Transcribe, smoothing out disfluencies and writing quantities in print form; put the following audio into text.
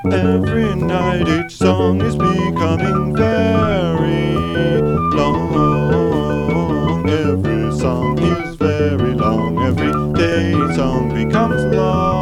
Every night each song is becoming very long. Every song is very long. Every day each song becomes long.